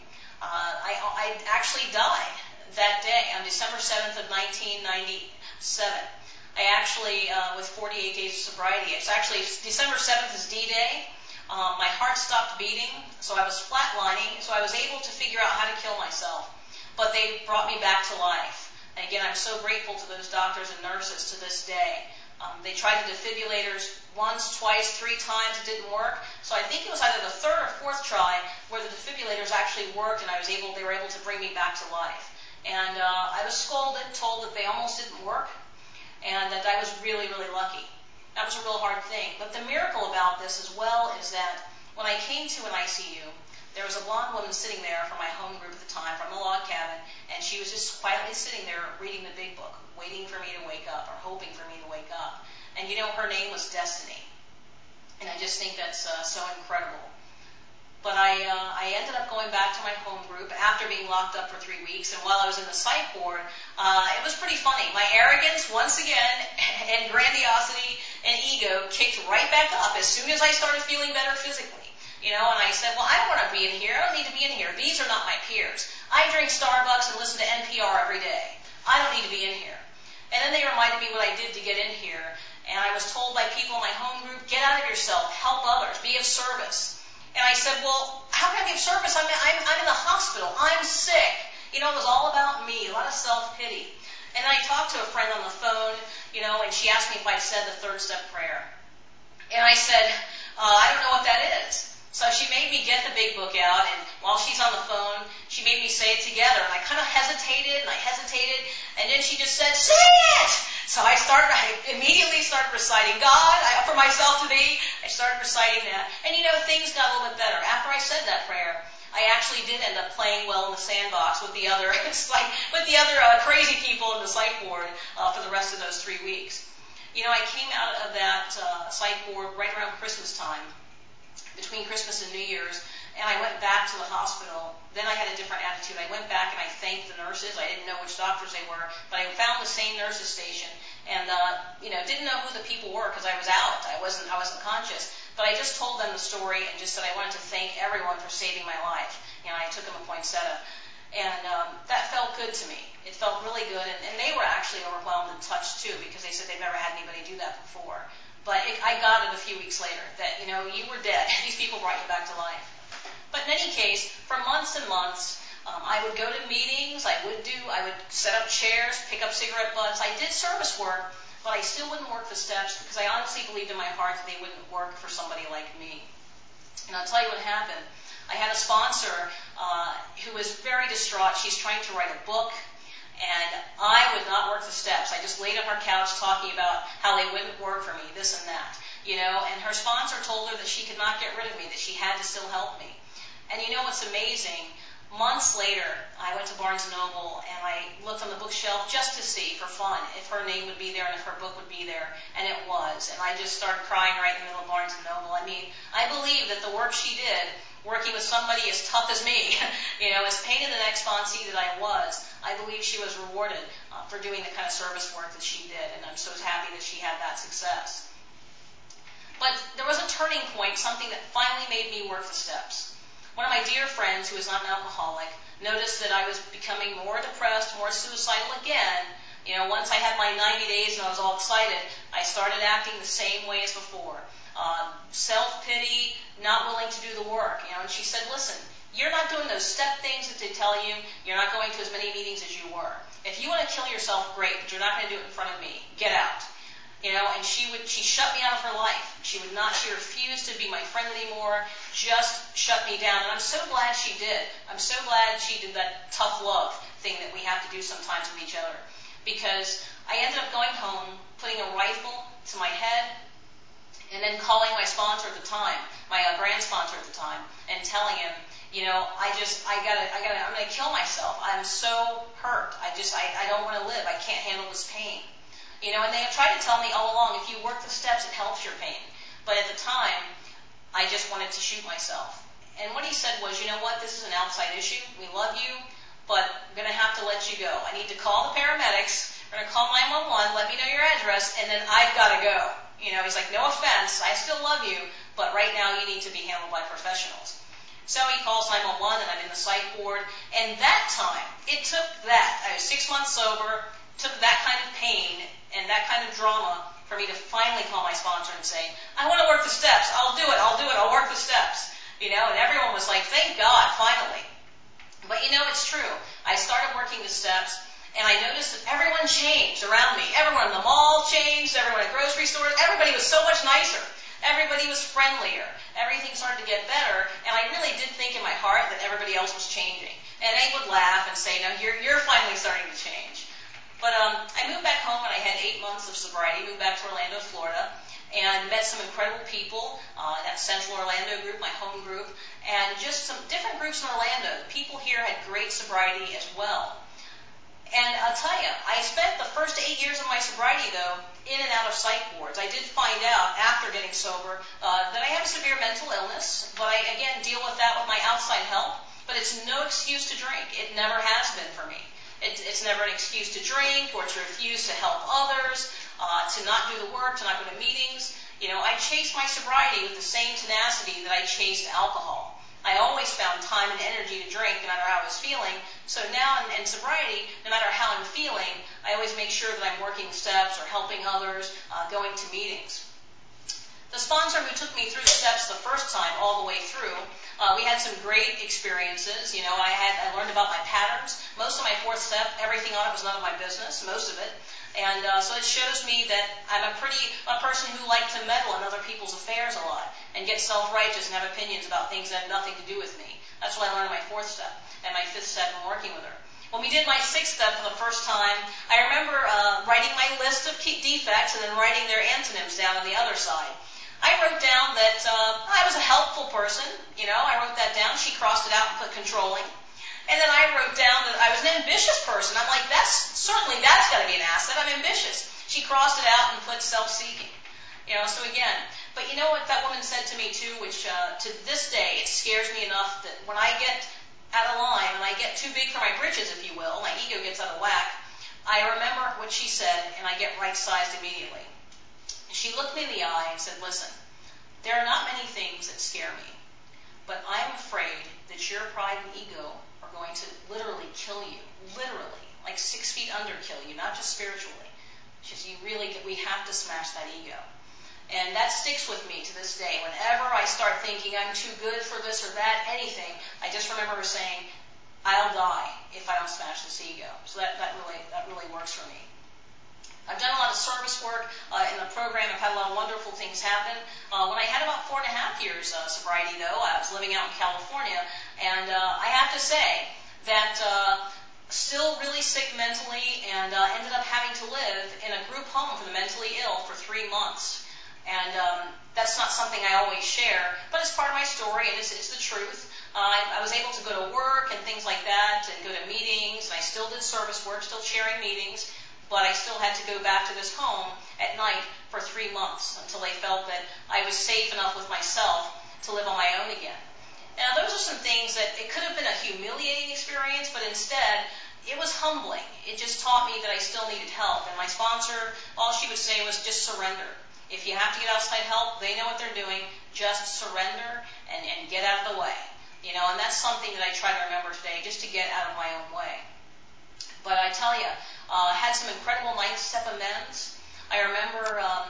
I, I actually died that day on December seventh of nineteen ninety-seven. I actually, uh, with forty-eight days of sobriety, it's actually December seventh is D-Day. Um, my heart stopped beating, so I was flatlining, so I was able to figure out how to kill myself. But they brought me back to life. And again, I'm so grateful to those doctors and nurses to this day. Um, they tried the defibrillators once, twice, three times. It didn't work. So I think it was either the third or fourth try where the defibrillators actually worked, and I was able. They were able to bring me back to life. And uh, I was scolded, told that they almost didn't work, and that I was really, really lucky. That was a real hard thing. But the miracle about this as well is that when I came to an I C U, there was a blonde woman sitting there from my home group at the time, from the log cabin, and she was just quietly sitting there reading the big book, waiting for me to wake up, or hoping for me to wake up. And you know, her name was Destiny. And I just think that's uh, so incredible. But I, uh, I ended up going back to my home group after being locked up for three weeks. And while I was in the psych ward, uh, it was pretty funny. My arrogance, once again, and grandiosity and ego kicked right back up as soon as I started feeling better physically. You know, and I said, well, I don't want to be in here. I don't need to be in here. These are not my peers. I drink Starbucks and listen to N P R every day. I don't need to be in here. And then they reminded me what I did to get in here. And I was told by people in my home group, get out of yourself, help others, be of service. And I said, well, how can I be of service? I'm, I'm, I'm in the hospital. I'm sick. You know, it was all about me, a lot of self-pity. And then I talked to a friend on the phone, you know, and she asked me if I'd said the third step prayer. And I said, uh, I don't know what that is. So she made me get the big book out, and while she's on the phone, she made me say it together. And I kind of hesitated, and I hesitated, and then she just said, say it! So I started, I immediately started reciting, God, I offer myself to thee. I started reciting that. And you know, things got a little bit better. After I said that prayer, I actually did end up playing well in the sandbox with the other, like, with the other uh, crazy people in the psych ward uh, for the rest of those three weeks. You know, I came out of that uh, psych ward right around Christmas time, between Christmas and New Year's, and I went back to the hospital. Then I had a different attitude. I went back and I thanked the nurses. I didn't know which doctors they were, but I found the same nurses station, and uh, you know, didn't know who the people were because I was out. I wasn't, I wasn't conscious. But I just told them the story and just said I wanted to thank everyone for saving my life. You know, I took them a poinsettia, and um, that felt good to me. It felt really good, and, and they were actually overwhelmed and touched too because they said they've never had anybody do that before. But it, I got it a few weeks later that, you know, you were dead. These people brought you back to life. But in any case, for months and months, um, I would go to meetings. I would do, I would set up chairs, pick up cigarette butts. I did service work, but I still wouldn't work the steps because I honestly believed in my heart that they wouldn't work for somebody like me. And I'll tell you what happened. I had a sponsor uh, who was very distraught. She's trying to write a book. And I would not work the steps. I just laid on her couch talking about how they wouldn't work for me, this and that, you know. And her sponsor told her that she could not get rid of me, that she had to still help me. And you know what's amazing? Months later, I went to Barnes and Noble and I looked on the bookshelf just to see, for fun, if her name would be there and if her book would be there. And it was. And I just started crying right in the middle of Barnes and Noble. I mean, I believe that the work she did, working with somebody as tough as me, you know, as pain in the neck sponsee that I was, I believe she was rewarded uh, for doing the kind of service work that she did, and I'm so happy that she had that success. But there was a turning point, something that finally made me work the steps. One of my dear friends, who is not an alcoholic, noticed that I was becoming more depressed, more suicidal again. You know, once I had my ninety days and I was all excited, I started acting the same way as before. Uh, self-pity, not willing to do the work. You know, and she said, listen, you're not doing those step things that they tell you. You're not going to as many meetings as you were. If you want to kill yourself, great, but you're not going to do it in front of me. Get out. You know, and she would, she shut me out of her life. She would not, she refused to be my friend anymore, just shut me down. And I'm so glad she did. I'm so glad she did that tough love thing that we have to do sometimes with each other. Because I ended up going home, putting a rifle to my head, and then calling my sponsor at the time, my uh, brand sponsor at the time, and telling him, you know, I just, I gotta, I gotta, I'm gonna kill myself. I'm so hurt. I just, I, I don't want to live. I can't handle this pain. You know, and they have tried to tell me all along, if you work the steps, it helps your pain. But at the time, I just wanted to shoot myself. And what he said was, you know what, this is an outside issue. We love you, but I'm gonna have to let you go. I need to call the paramedics. We're gonna call nine one one, let me know your address, and then I've gotta go. You know, he's like, no offense, I still love you, but right now you need to be handled by professionals. So he calls nine one one, and I'm in the psych ward. And that time, it took that. I was six months sober, took that kind of pain and that kind of drama for me to finally call my sponsor and say, I want to work the steps. I'll do it. I'll do it. I'll work the steps. You know, and everyone was like, thank God, finally. But you know, it's true. I started working the steps, and I noticed that everyone changed around me. Everyone in the mall changed. Everyone at grocery stores. Everybody was so much nicer. Everybody was friendlier. everything started to get better, and I really did think in my heart that everybody else was changing. And they would laugh and say, no, you're, you're finally starting to change. But um, I moved back home and I had eight months of sobriety, moved back to Orlando, Florida, and met some incredible people, uh, that Central Orlando group, my home group, and just some different groups in Orlando. The people here had great sobriety as well. And I'll tell you, I spent the first eight years of my sobriety, though, in and out of psych wards. I did find out after getting sober uh, that I have a severe mental illness, but I, again, deal with that with my outside help. But it's no excuse to drink. It never has been for me. It, it's never an excuse to drink or to refuse to help others, uh, to not do the work, to not go to meetings. You know, I chased my sobriety with the same tenacity that I chased alcohol. I always found time and energy to drink no matter how I was feeling. So now in, in sobriety, no matter how I'm feeling, I always make sure that I'm working steps or helping others, uh, going to meetings. The sponsor who took me through the steps the first time, all the way through, uh, we had some great experiences. You know, I had I learned about my patterns. Most of my fourth step, everything on it was none of my business, most of it. And uh, so it shows me that I'm a pretty a person who likes to meddle in other people's affairs a lot and get self-righteous and have opinions about things that have nothing to do with me. That's what I learned in my fourth step and my fifth step in working with her. When we did my sixth step for the first time, I remember uh, writing my list of key defects and then writing their antonyms down on the other side. I wrote down that uh, I was a helpful person. You know, I wrote that down. She crossed it out and put controlling. And then I wrote down that I was an ambitious person. I'm like, that's certainly that's got to be an asset. I'm ambitious. She crossed it out and put self-seeking. You know, so again, but you know what that woman said to me too, which uh, to this day it scares me enough that when I get out of line and I get too big for my britches, if you will, my ego gets out of whack, I remember what she said and I get right-sized immediately. She looked me in the eye and said, listen, there are not many things that scare me, but I'm afraid that your pride and ego are going to literally kill you, literally, like six feet under kill you, not just spiritually. She said, you really, we have to smash that ego. And that sticks with me to this day. Whenever I start thinking I'm too good for this or that, anything, I just remember her saying, I'll die if I don't smash this ego. So that, that really that really works for me. I've done a lot of service work uh, in the program. I've had a lot of wonderful things happen. Uh, when I had about four and a half years uh, sobriety, though, I was living out in California, and uh, I have to say that uh, still really sick mentally and uh, ended up having to live in a group home for the mentally ill for three months. And um, that's not something I always share, but it's part of my story, and it's, it's the truth. Uh, I, I was able to go to work and things like that and go to meetings, and I still did service work, still chairing meetings. But I still had to go back to this home at night for three months until they felt that I was safe enough with myself to live on my own again. Now, those are some things that it could have been a humiliating experience, but instead, it was humbling. It just taught me that I still needed help. And my sponsor, all she would say was just surrender. If you have to get outside help, they know what they're doing. Just surrender and, and get out of the way. You know, and that's something that I try to remember today, just to get out of my own way. But I tell you, I uh, had some incredible ninth-step amends. I remember um,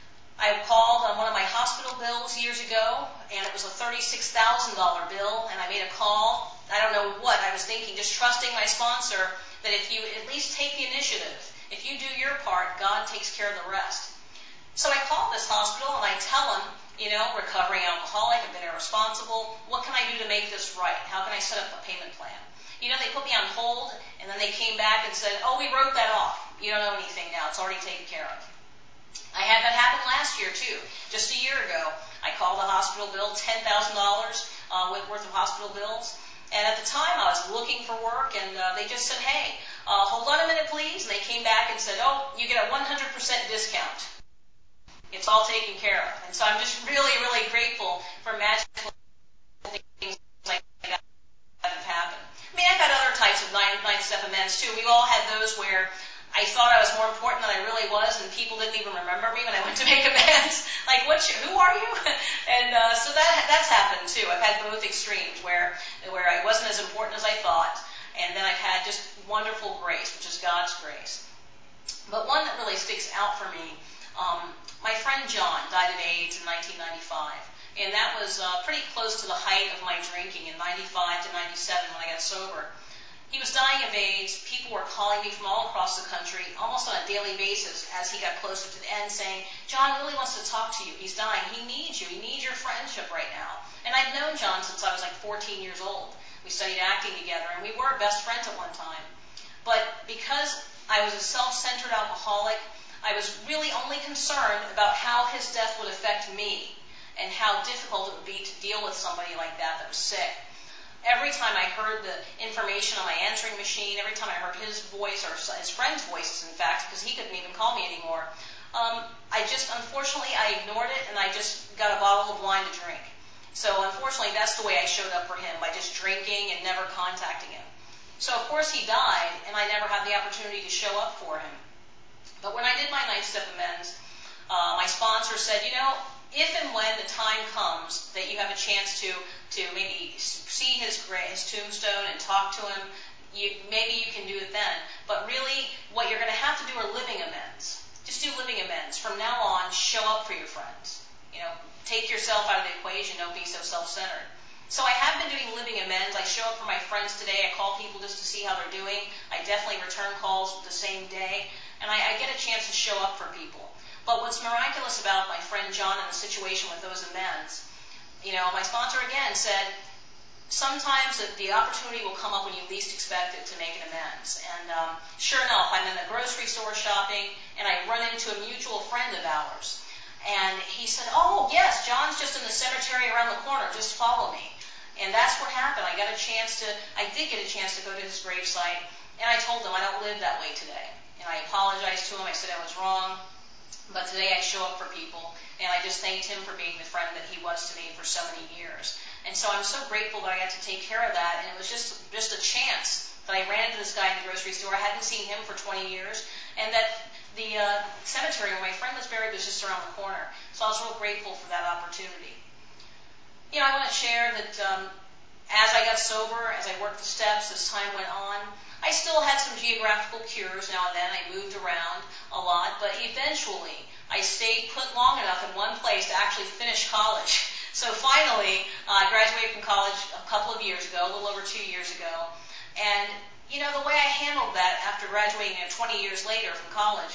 I called on one of my hospital bills years ago, and it was a thirty-six thousand dollars bill, and I made a call. I don't know what I was thinking, just trusting my sponsor that if you at least take the initiative, if you do your part, God takes care of the rest. So I called this hospital, and I tell them, you know, recovering alcoholic, I've been irresponsible. What can I do to make this right? How can I set up a payment plan? You know, they put me on hold, and then they came back and said, oh, we wrote that off. You don't owe anything now. It's already taken care of. I had that happen last year, too. Just a year ago, I called the hospital bill, ten thousand dollars uh, worth of hospital bills. And at the time, I was looking for work, and uh, they just said, hey, uh, hold on a minute, please. And they came back and said, oh, you get a one hundred percent discount. It's all taken care of. And so I'm just really, really grateful for magical things like that that have happened. I mean, I've had other types of nine, nine-step amends, too. We've all had those where I thought I was more important than I really was, and people didn't even remember me when I went to make amends. Like, what's your, who are you? And uh, so that that's happened, too. I've had both extremes where, where I wasn't as important as I thought, and then I've had just wonderful grace, which is God's grace. But one that really sticks out for me, um, my friend John died of AIDS in nineteen ninety-five. And that was uh, pretty close to the height of my drinking in ninety-five to ninety-seven when I got sober. He was dying of of AIDS, people were calling me from all across the country, almost on a daily basis as he got closer to the end, saying, John really wants to talk to you. He's dying. He needs you. He needs your friendship right now. And I'd known John since I was like fourteen years old. We studied acting together, and we were best friends at one time. But because I was a self-centered alcoholic, I was really only concerned about how his death would affect me and how difficult it would be to deal with somebody like that that was sick. Every time I heard the information on my answering machine, every time I heard his voice, or his friend's voices, in fact, because he couldn't even call me anymore, um, I just, unfortunately, I ignored it, and I just got a bottle of wine to drink. So, unfortunately, that's the way I showed up for him, by just drinking and never contacting him. So, of course, he died, and I never had the opportunity to show up for him. But when I did my ninth-step amends, uh, my sponsor said, you know, if and when the time comes that you have a chance to to maybe see his his tombstone and talk to him, you, maybe you can do it then. But really, what you're going to have to do are living amends. Just do living amends. From now on, show up for your friends. You know, take yourself out of the equation. Don't be so self-centered. So I have been doing living amends. I show up for my friends today. I call people just to see how they're doing. I definitely return calls the same day. And I, I get a chance to show up for people. But what's miraculous about my friend John and the situation with those amends, you know, my sponsor again said, sometimes the opportunity will come up when you least expect it to make an amends. And um, sure enough, I'm in the grocery store shopping, and I run into a mutual friend of ours. And he said, oh, yes, John's just in the cemetery around the corner. Just follow me. And that's what happened. I got a chance to, I did get a chance to go to his gravesite, and I told him I don't live that way today. And I apologized to him. I said I was wrong. But today I show up for people, and I just thanked him for being the friend that he was to me for so many years. And so I'm so grateful that I got to take care of that, and it was just just a chance that I ran into this guy in the grocery store. I hadn't seen him for twenty years, and that the uh, cemetery where my friend was buried was just around the corner. So I was real grateful for that opportunity. You know, I want to share that um, as I got sober, as I worked the steps, as time went on, I still had some geographical cures now and then. I moved around a lot, but eventually I stayed put long enough in one place to actually finish college. So finally, uh, I graduated from college a couple of years ago, a little over two years ago. And, you know, the way I handled that after graduating twenty years later from college,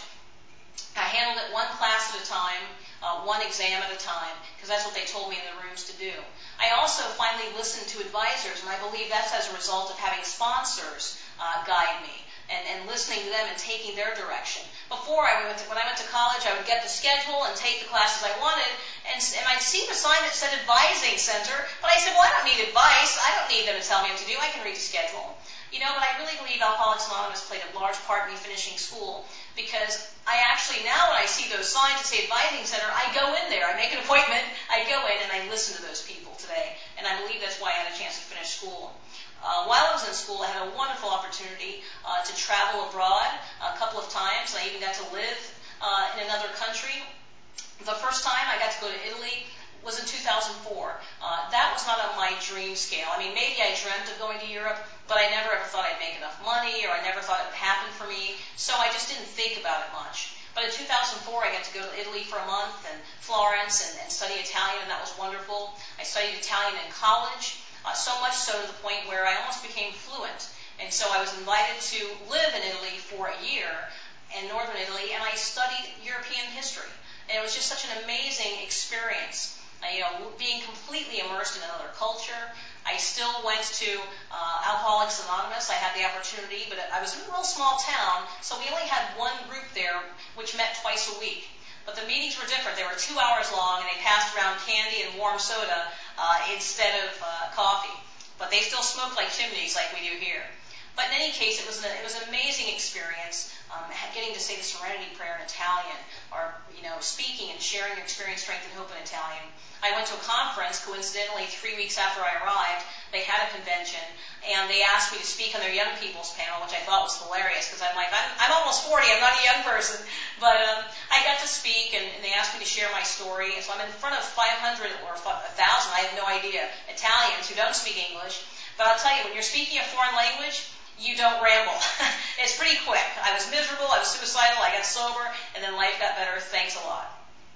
I handled it one class at a time, uh, one exam at a time, because that's what they told me in the rooms to do. I also finally listened to advisors, and I believe that's as a result of having sponsors uh, guide me and, and listening to them and taking their direction. Before, I went to, when I went to college, I would get the schedule and take the classes I wanted, and, and I'd see the sign that said Advising Center, but I said, well, I don't need advice. I don't need them to tell me what to do. I can read a schedule. You know, but I really believe Alcoholics Anonymous played a large part in me finishing school, because I actually, now when I see those signs that say Advising Center, I go in there. I make an appointment, I go in, and I listen to those people today. And I believe that's why I had a chance to finish school. Uh, while I was in school, I had a wonderful opportunity uh, to travel abroad a couple of times. I even got to live uh, in another country. The first time I got to go to Italy was in two thousand four. Uh, that was not on my dream scale. I mean, maybe I dreamt of going to Europe, but I never ever thought I'd make enough money, or I never thought it would happen for me, so I just didn't think about it much. But in two thousand four, I got to go to Italy for a month, and Florence, and, and study Italian, and that was wonderful. I studied Italian in college, uh, so much so to the point where I almost became fluent. And so I was invited to live in Italy for a year, in northern Italy, and I studied European history. And it was just such an amazing experience. Uh, you know, being completely immersed in another culture. I still went to uh, Alcoholics Anonymous. I had the opportunity, but I was in a real small town, so we only had one group there, which met twice a week. But the meetings were different. They were two hours long, and they passed around candy and warm soda uh, instead of uh, coffee. But they still smoked like chimneys, like we do here. But in any case, it was, an, it was an amazing experience, um, getting to say the Serenity Prayer in Italian, or, you know, speaking and sharing your experience, strength, and hope in Italian. I went to a conference, coincidentally, three weeks after I arrived. They had a convention, and they asked me to speak on their young people's panel, which I thought was hilarious, because I'm like, I'm, I'm almost forty, I'm not a young person. But um, I got to speak, and, and they asked me to share my story. And so I'm in front of five hundred or one thousand, I have no idea, Italians who don't speak English. But I'll tell you, when you're speaking a foreign language, you don't ramble. It's pretty quick. I was miserable, I was suicidal, I got sober, and then life got better. Thanks a lot.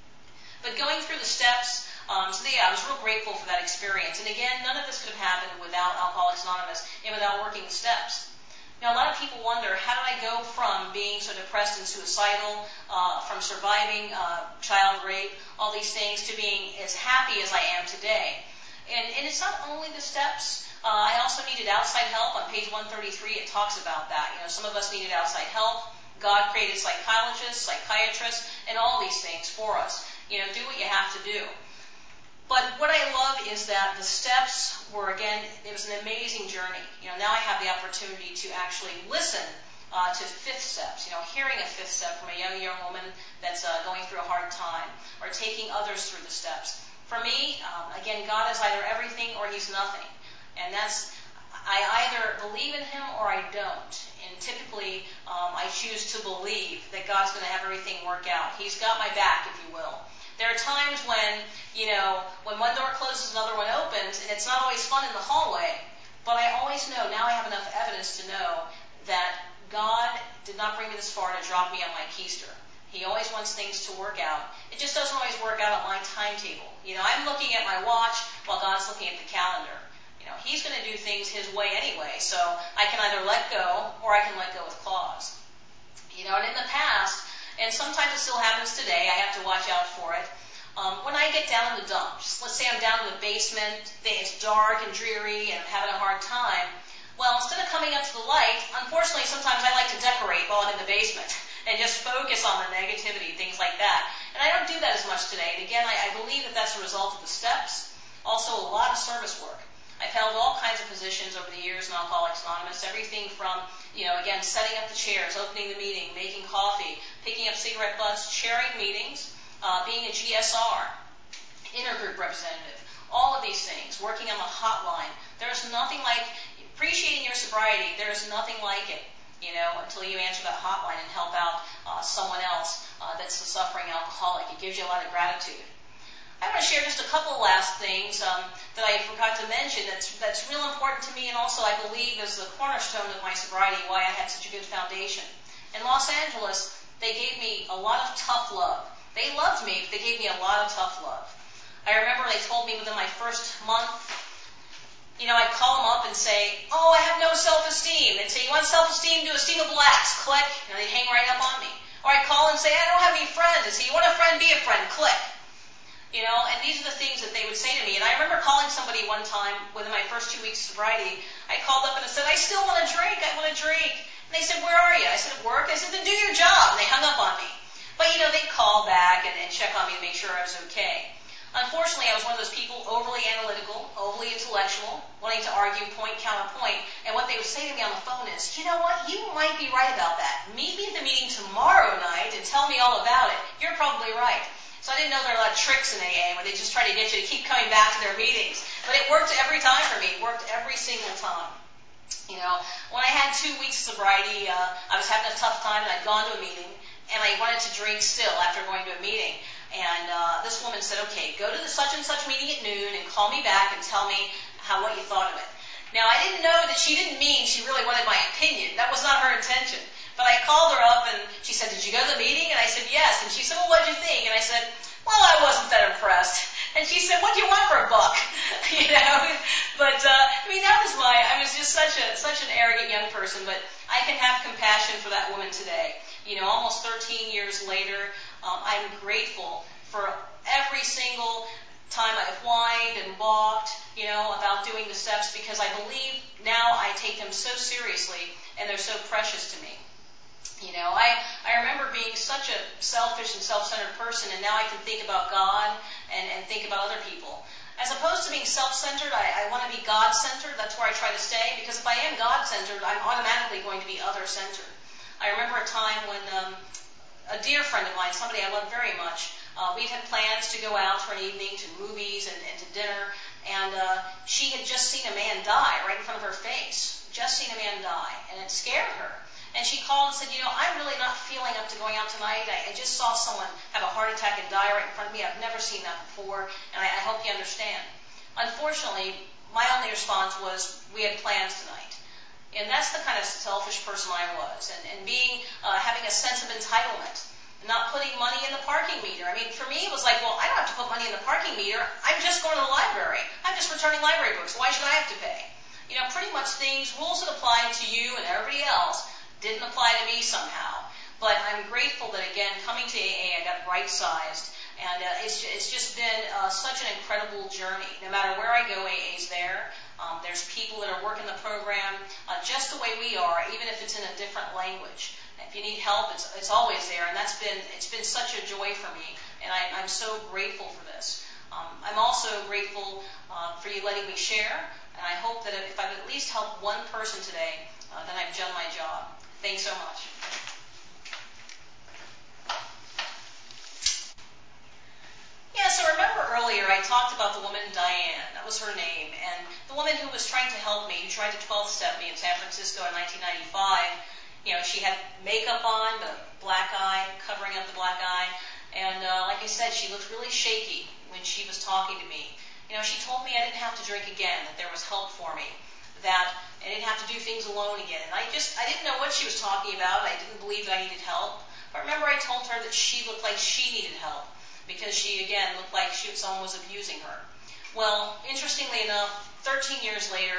But going through the steps, um, so yeah, I was real grateful for that experience. And again, none of this could have happened without Alcoholics Anonymous and without working the steps. You know, a lot of people wonder, how did I go from being so depressed and suicidal, uh, from surviving uh, child rape, all these things, to being as happy as I am today? And, and it's not only the steps. Uh, I also needed outside help. On page one thirty-three, it talks about that. You know, some of us needed outside help. God created psychologists, psychiatrists, and all these things for us. You know, do what you have to do. But what I love is that the steps were, again, it was an amazing journey. You know, now I have the opportunity to actually listen uh, to fifth steps, you know, hearing a fifth step from a young, young woman that's uh, going through a hard time, or taking others through the steps. For me, um, again, God is either everything or He's nothing. And that's, I either believe in Him or I don't. And typically, um, I choose to believe that God's going to have everything work out. He's got my back, if you will. There are times when, you know, when one door closes, another one opens, and it's not always fun in the hallway. But I always know, now I have enough evidence to know that God did not bring me this far to drop me on my keister. He always wants things to work out. It just doesn't always work out on my timetable. You know, I'm looking at my watch while God's looking at the calendar. You know, He's going to do things His way anyway, so I can either let go or I can let go with claws. You know, and in the past, and sometimes it still happens today, I have to watch out for it. Um, when I get down in the dumps, let's say I'm down in the basement, it's dark and dreary, and I'm having a hard time, well, instead of coming up to the light, unfortunately, sometimes I like to decorate while I'm in the basement and just focus on the negativity, things like that. And I don't do that as much today. And again, I, I believe that that's a result of the steps, also a lot of service work. I've held all kinds of positions over the years in Alcoholics Anonymous, everything from, you know, again, setting up the chairs, opening the meeting, making coffee, picking up cigarette butts, chairing meetings, uh, being a G S R, intergroup representative, all of these things, working on the hotline. There's nothing like, appreciating your sobriety, there's nothing like it, you know, until you answer that hotline and help out uh, someone else uh, that's a suffering alcoholic. It gives you a lot of gratitude. I want to share just a couple of last things um, that I forgot to mention that's, that's real important to me, and also I believe is the cornerstone of my sobriety, why I had such a good foundation. In Los Angeles, they gave me a lot of tough love. They loved me, but they gave me a lot of tough love. I remember they told me within my first month, you know, I'd call them up and say, oh, I have no self-esteem. They'd say, you want self-esteem? Do a steamable axe. Click. And they'd hang right up on me. Or I'd call and say, I don't have any friends. They'd say, you want a friend? Be a friend. Click. You know, and these are the things that they would say to me. And I remember calling somebody one time within my first two weeks of sobriety. I called up and I said, I still want to drink. I want to drink. And they said, where are you? I said, at work. I said, then do your job. And they hung up on me. But, you know, they'd call back and, and check on me to make sure I was okay. Unfortunately, I was one of those people, overly analytical, overly intellectual, wanting to argue point, counterpoint. And what they would say to me on the phone is, you know what, you might be right about that. Meet me at the meeting tomorrow night and tell me all about it. You're probably right. So I didn't know there were a lot of tricks in A A where they just try to get you to keep coming back to their meetings. But it worked every time for me. It worked every single time. You know, when I had two weeks of sobriety, uh, I was having a tough time and I'd gone to a meeting and I wanted to drink still after going to a meeting. And uh, this woman said, okay, go to the such and such meeting at noon and call me back and tell me how what you thought of it. Now, I didn't know that she didn't mean she really wanted my opinion. That was not her intention. But I called her up and she said, did you go to the meeting? And I said, yes. And she said, well, what did you think? And I said, well, I wasn't that impressed. And she said, what do you want for a buck? you know, but, uh, I mean, that was my, I was just such a, such an arrogant young person, but I can have compassion for that woman today. You know, almost thirteen years later, um, I'm grateful for every single time I've whined and balked, you know, about doing the steps, because I believe now I take them so seriously and they're so precious to me. You know, I, I remember being such a selfish and self-centered person, and now I can think about God and, and think about other people. As opposed to being self-centered, I, I want to be God-centered. That's where I try to stay, because if I am God-centered, I'm automatically going to be other-centered. I remember a time when um, a dear friend of mine, somebody I love very much, uh, we'd had plans to go out for an evening to movies and, and to dinner, and uh, she had just seen a man die right in front of her face. Just seen a man die, and it scared her. And she called and said, you know, I'm really not feeling up to going out tonight. I, I just saw someone have a heart attack and die right in front of me. I've never seen that before, and I, I hope you understand. Unfortunately, my only response was, we had plans tonight. And that's the kind of selfish person I was. And, and being, uh, having a sense of entitlement, not putting money in the parking meter. I mean, for me, it was like, well, I don't have to put money in the parking meter. I'm just going to the library. I'm just returning library books. Why should I have to pay? You know, pretty much things, rules that apply to you and everybody else. didn't apply to me somehow. But I'm grateful that, again, coming to A A, I got right-sized. And uh, it's, it's just been uh, such an incredible journey. No matter where I go, A A's there. Um, there's people that are working the program uh, just the way we are, even if it's in a different language. If you need help, it's, it's always there. And that's been, it's been such a joy for me. And I, I'm so grateful for this. Um, I'm also grateful uh, for you letting me share. And I hope that if I've at least helped one person today, uh, then I've done my job. Thanks so much. Yeah, so remember earlier I talked about the woman Diane. That was her name. And the woman who was trying to help me, who tried to twelve-step me in San Francisco in nineteen ninety-five, you know, she had makeup on, the black eye, covering up the black eye. And uh, like I said, she looked really shaky when she was talking to me. You know, she told me I didn't have to drink again, that there was help for me, that I didn't have to do things alone again. And I just, I didn't know what she was talking about. I didn't believe that I needed help. But remember I told her that she looked like she needed help, because she, again, looked like she, someone was abusing her. Well, interestingly enough, thirteen years later,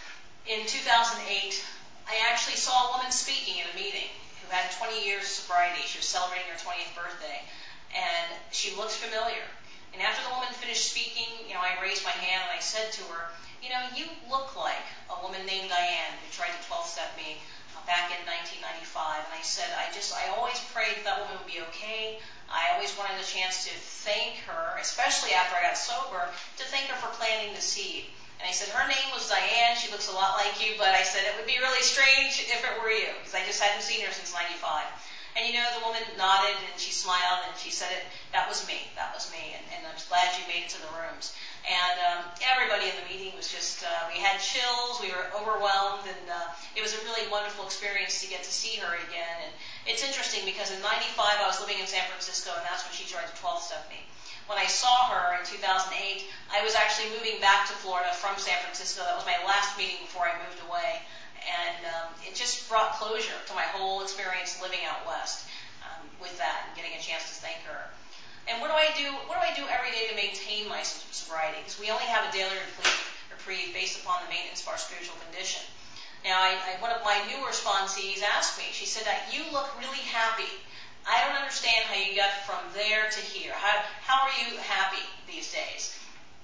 in two thousand eight, I actually saw a woman speaking in a meeting who had twenty years of sobriety. She was celebrating her twentieth birthday, and she looked familiar. And after the woman finished speaking, you know, I raised my hand and I said to her, you know, you look like a woman named Diane who tried to twelve-step me uh, back in nineteen ninety-five. And I said, I just, I always prayed that, that woman would be okay. I always wanted a chance to thank her, especially after I got sober, to thank her for planting the seed. And I said, her name was Diane. She looks a lot like you, but I said it would be really strange if it were you, because I just hadn't seen her since ninety-five. And you know, the woman nodded and she smiled and she said, it, that was me, that was me. And, and I'm glad you made it to the rooms. And um, everybody in the meeting was just, uh, we had chills, we were overwhelmed, and uh, it was a really wonderful experience to get to see her again. And it's interesting because in ninety-five I was living in San Francisco, and that's when she tried to twelve-step me. When I saw her in two thousand eight, I was actually moving back to Florida from San Francisco. That was my last meeting before I moved away. And um, it just brought closure to my whole experience living out west um, with that and getting a chance to thank her. And what do I do? What do I do every day to maintain my sobriety? Because we only have a daily reprieve based upon the maintenance of our spiritual condition. Now, I, I, one of my newer sponsees asked me, she said that you look really happy. I don't understand how you got from there to here. How, how are you happy these days?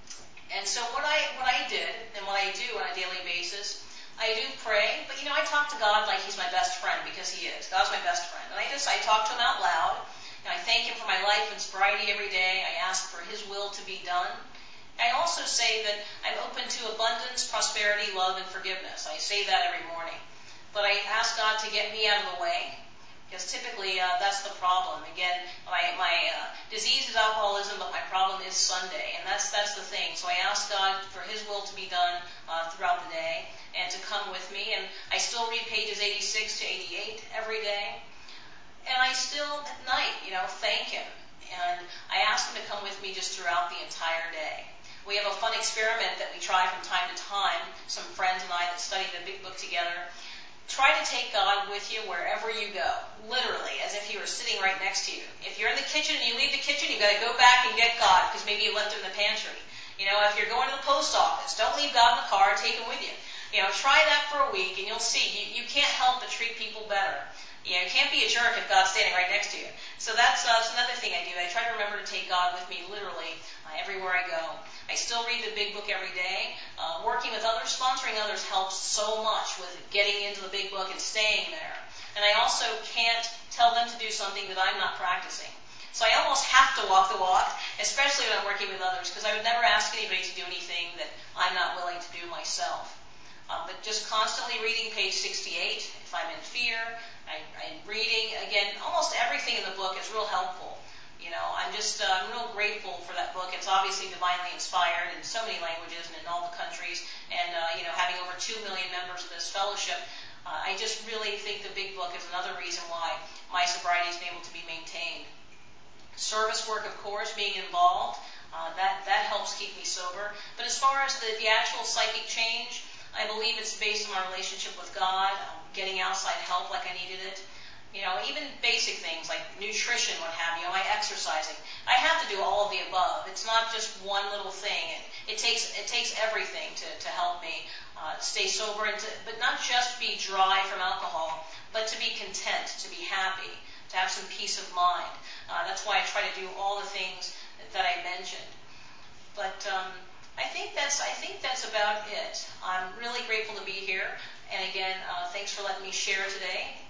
And so what I, what I did, and what I do on a daily basis, I do pray, but you know, I talk to God like He's my best friend, because He is. God's my best friend. And I just, I talk to Him out loud, and I thank Him for my life and sobriety every day. I ask for His will to be done. I also say that I'm open to abundance, prosperity, love, and forgiveness. I say that every morning. But I ask God to get me out of the way, because typically uh, that's the problem. Again, my, my uh, disease is alcoholism, but my problem is Sunday, and that's that's the thing. So I ask God for His will to be done uh, throughout the day, and to come with me. And I still read pages eighty-six to eighty-eight every day. And I still, at night, you know, thank Him. And I ask Him to come with me just throughout the entire day. We have a fun experiment that we try from time to time, some friends and I that study the big book together. Try to take God with you wherever you go, literally, as if He were sitting right next to you. If you're in the kitchen and you leave the kitchen, you've got to go back and get God, because maybe you left Him in the pantry. You know, if you're going to the post office, don't leave God in the car, take Him with you. You know, try that for a week, and you'll see. You, you can't help but treat people better. You know, you can't be a jerk if God's standing right next to you. So that's, uh, that's another thing I do. I try to remember to take God with me, literally, uh, everywhere I go. I still read the big book every day. Uh, working with others, sponsoring others helps so much with getting into the big book and staying there. And I also can't tell them to do something that I'm not practicing. So I almost have to walk the walk, especially when I'm working with others, because I would never ask anybody to do anything that I'm not willing to do myself. Um, but just constantly reading page sixty-eight. If I'm in fear, I, I'm reading, again, almost everything in the book is real helpful. You know, I'm just, uh, I'm real grateful for that book. It's obviously divinely inspired in so many languages and in all the countries. And, uh, you know, having over two million members of this fellowship, uh, I just really think the big book is another reason why my sobriety has been able to be maintained. Service work, of course, being involved, uh, that, that helps keep me sober. But as far as the, the actual psychic change, I believe it's based on my relationship with God, um, getting outside help like I needed it. You know, even basic things like nutrition, what have you, my exercising. I have to do all of the above. It's not just one little thing. It, it takes it takes everything to, to help me uh, stay sober, and to, but not just be dry from alcohol, but but to be content, to be happy, to have some peace of mind. Uh, that's why I try to do all the things that I mentioned. But um, I think that's I think that's about it. I'm really grateful to be here. And again, uh, thanks for letting me share today.